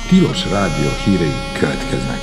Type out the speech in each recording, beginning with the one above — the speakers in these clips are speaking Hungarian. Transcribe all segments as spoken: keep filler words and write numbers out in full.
Tilos Rádió hírei következnek.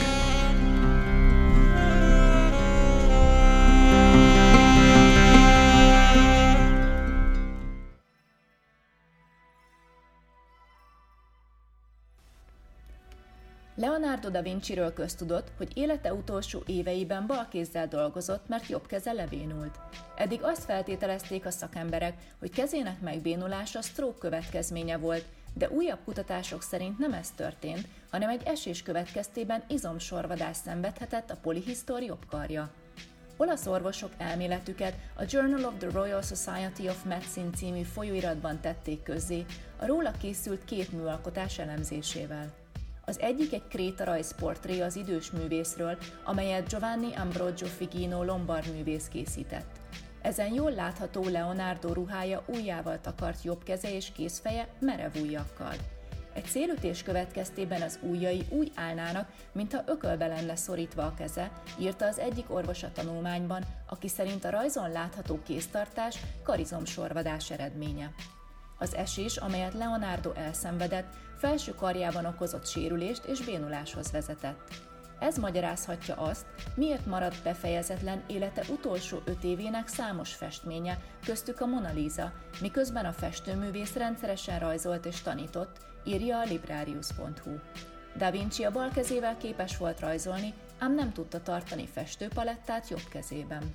Leonardo da Vinciről köztudott, hogy élete utolsó éveiben balkézzel dolgozott, mert jobb keze levénult. Eddig azt feltételezték a szakemberek, hogy kezének megbénulása stroke következménye volt, de újabb kutatások szerint nem ez történt, hanem egy esés következtében izomsorvadást szenvedhetett a polihisztor jobb karja. Olasz orvosok elméletüket a Journal of the Royal Society of Medicine című folyóiratban tették közzé, a róla készült két műalkotás elemzésével. Az egyik egy krétarajz portré az idős művészről, amelyet Giovanni Ambrogio Figino lombard művész készített. Ezen jól látható Leonardo ruhája ujjával takart jobb keze és kézfeje merev ujjakkal. Egy szélütés következtében az ujjai úgy állnának, mintha ökölbe lenne szorítva a keze, írta az egyik orvos a tanulmányban, aki szerint a rajzon látható kéztartás karizomsorvadás eredménye. Az esés, amelyet Leonardo elszenvedett, felső karjában okozott sérülést és bénuláshoz vezetett. Ez magyarázhatja azt, miért maradt befejezetlen élete utolsó öt évének számos festménye, köztük a Mona Lisa, miközben a festőművész rendszeresen rajzolt és tanított, írja a Librarius pont hu. Da Vinci a bal kezével képes volt rajzolni, ám nem tudta tartani festőpalettát jobb kezében.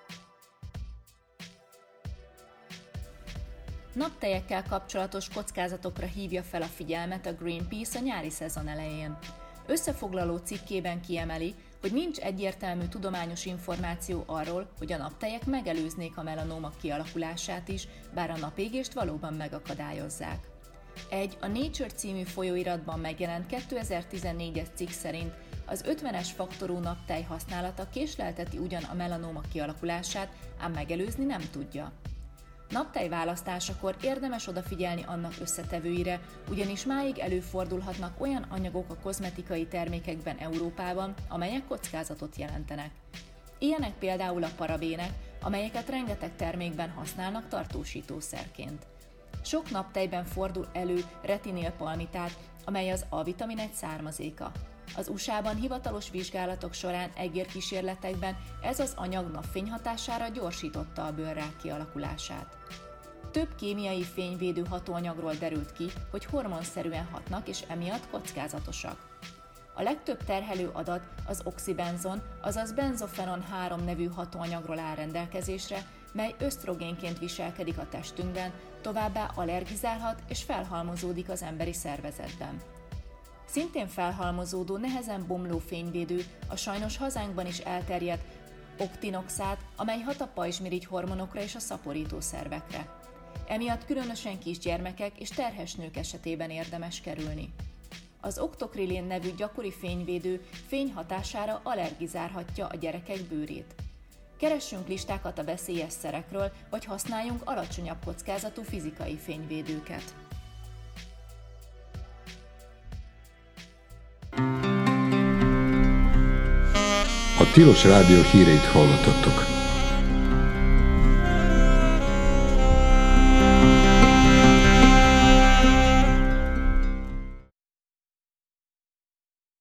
Naptejekkel kapcsolatos kockázatokra hívja fel a figyelmet a Greenpeace a nyári szezon elején. Összefoglaló cikkében kiemeli, hogy nincs egyértelmű tudományos információ arról, hogy a naptejek megelőznék a melanóma kialakulását is, bár a napégést valóban megakadályozzák. Egy a Nature című folyóiratban megjelent kétezer-tizennégyes cikk szerint az ötvenes faktorú naptej használata késlelteti ugyan a melanóma kialakulását, ám megelőzni nem tudja. Naptej választásakor érdemes odafigyelni annak összetevőire, ugyanis máig előfordulhatnak olyan anyagok a kozmetikai termékekben Európában, amelyek kockázatot jelentenek. Ilyenek például a parabének, amelyeket rengeteg termékben használnak tartósítószerként. Sok naptejben fordul elő retinilpalmitát, amely az A-vitamin egy származéka. Az u es á-ban hivatalos vizsgálatok során egérkísérletekben ez az anyag napfény hatására gyorsította a bőrrák kialakulását. Több kémiai fényvédő hatóanyagról derült ki, hogy hormonszerűen hatnak és emiatt kockázatosak. A legtöbb terhelő adat az oxibenzon, azaz benzofenon három nevű hatóanyagról áll rendelkezésre, mely ösztrogénként viselkedik a testünkben, továbbá allergizálhat és felhalmozódik az emberi szervezetben. Szintén felhalmozódó, nehezen bomló fényvédő a sajnos hazánkban is elterjedt oktinoxát, amely hat a pajzsmirigy hormonokra és a szaporító szervekre. Emiatt különösen kisgyermekek és terhes nők esetében érdemes kerülni. Az oktokrilén nevű gyakori fényvédő fény hatására allergizálhatja a gyerekek bőrét. Keressünk listákat a veszélyes szerekről, vagy használjunk alacsonyabb kockázatú fizikai fényvédőket. A Tilos Rádió híreit hallottattok.